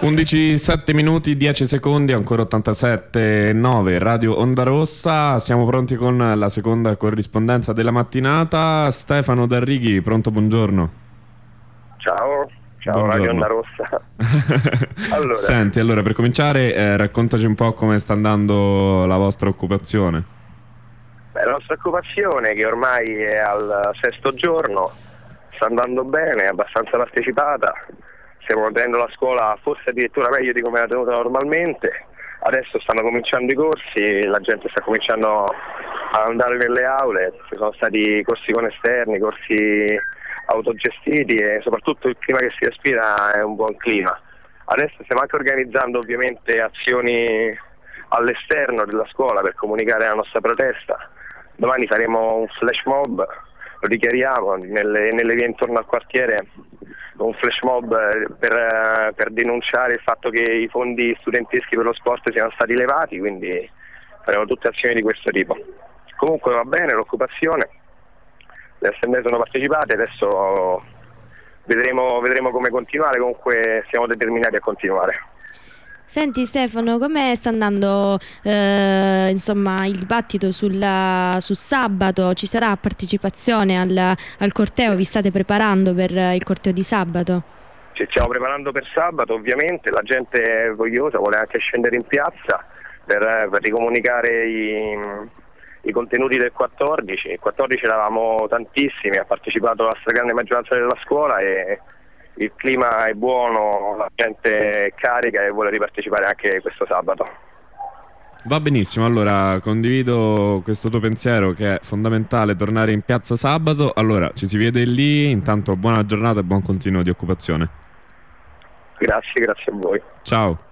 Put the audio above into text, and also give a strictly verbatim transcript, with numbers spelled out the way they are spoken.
undici sette minuti dieci secondi, ancora ottantasette nove Radio Onda Rossa. Siamo pronti con la seconda corrispondenza della mattinata. Stefano D'Arrighi, pronto, buongiorno. Ciao, ciao Buongiorno. Radio Onda Rossa. Allora. Senti, allora per cominciare eh, raccontaci un po' come sta andando la vostra occupazione. Beh, la nostra occupazione, che ormai è al sesto giorno, sta andando bene, è abbastanza partecipata. Stiamo tenendo la scuola forse addirittura meglio di come era tenuta normalmente. Adesso stanno cominciando i corsi, la gente sta cominciando a andare nelle aule, ci sono stati corsi con esterni, corsi autogestiti e soprattutto il clima che si respira è un buon clima. Adesso stiamo anche organizzando ovviamente azioni all'esterno della scuola per comunicare la nostra protesta. Domani faremo un flash mob, lo dichiariamo, nelle, nelle vie intorno al quartiere, un flash mob per, per denunciare il fatto che i fondi studenteschi per lo sport siano stati elevati, quindi faremo tutte azioni di questo tipo. Comunque va bene l'occupazione, le assemblee sono partecipate, adesso vedremo, vedremo come continuare, comunque siamo determinati a continuare. Senti Stefano, come sta andando eh, insomma il dibattito sulla, su sabato? Ci sarà partecipazione al, al corteo? Vi state preparando per il corteo di sabato? Ci stiamo preparando per sabato, ovviamente la gente è vogliosa, vuole anche scendere in piazza per, per ricomunicare i, i contenuti del quattordici. Il quattordici eravamo tantissimi, ha partecipato la stragrande maggioranza della scuola e il clima è buono, la gente è carica e vuole ripartecipare anche questo sabato. Va benissimo, allora condivido questo tuo pensiero che è fondamentale tornare in piazza sabato. Allora ci si vede lì, intanto buona giornata e buon continuo di occupazione. Grazie, grazie a voi. Ciao.